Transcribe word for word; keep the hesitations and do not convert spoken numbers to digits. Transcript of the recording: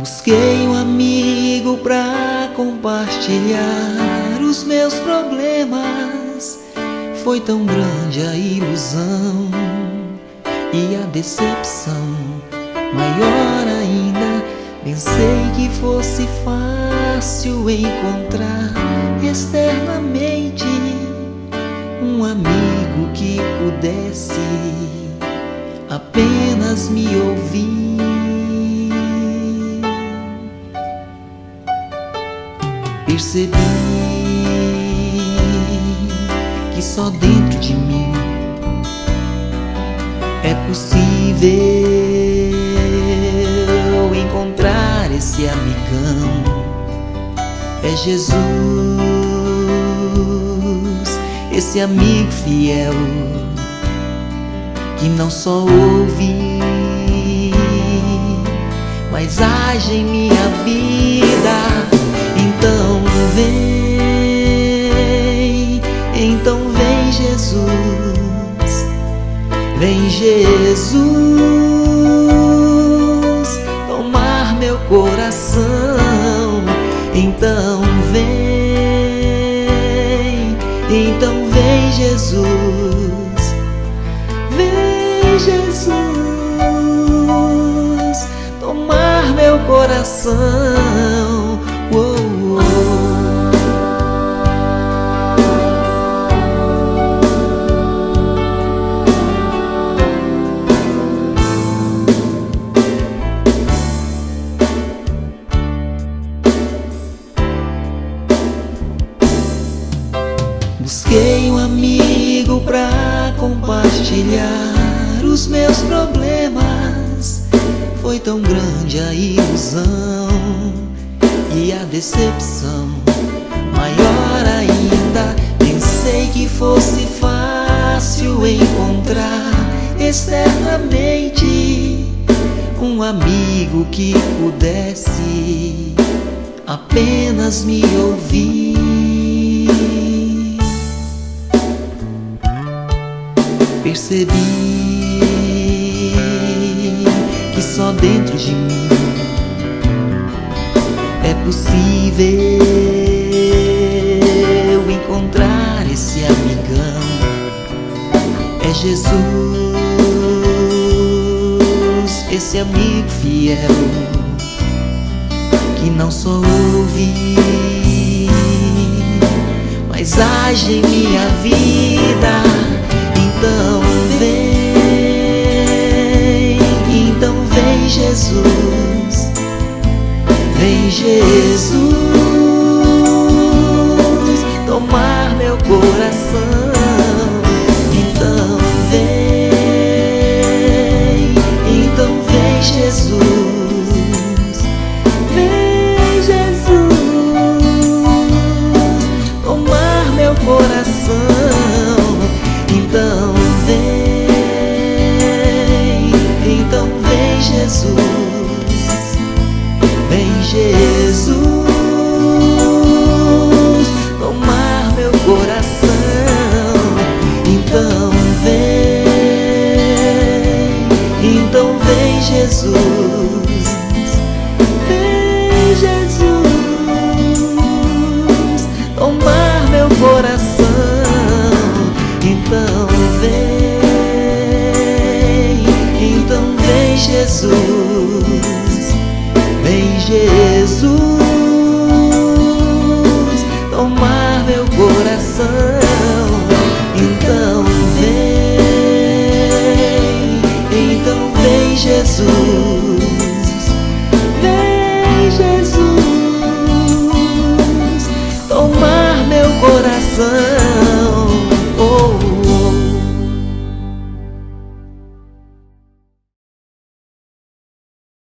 Busquei um amigo pra compartilhar os meus problemas. Foi tão grande a ilusão e a decepção maior ainda. Pensei que fosse fácil encontrar externamente um amigo que pudesse apenas me ouvir. Percebi que só dentro de mim é possível encontrar esse amigão. É Jesus, esse amigo fiel que não só ouve, mas age em minha vida. Então vem, então vem Jesus, vem Jesus, tomar meu coração. Então vem, então vem Jesus, vem Jesus, tomar meu coração. Oh, oh. Busquei um amigo pra compartilhar os meus problemas. Foi tão grande a ilusão e a decepção maior ainda. Pensei que fosse fácil encontrar externamente um amigo que pudesse apenas me ouvir. Percebi que só dentro de mim é possível encontrar esse amigão. É Jesus, esse amigo fiel que não só ouve, mas age em minha vida. Então vem, então vem Jesus, vem Jesus, tomar meu coração. Então vem, então vem Jesus, vem Jesus, tomar meu coração. Então vem, então vem Jesus, vem Jesus, tomar meu coração. Então vem, então vem Jesus, vem Jesus, tomar meu coração. Então vem, então vem Jesus,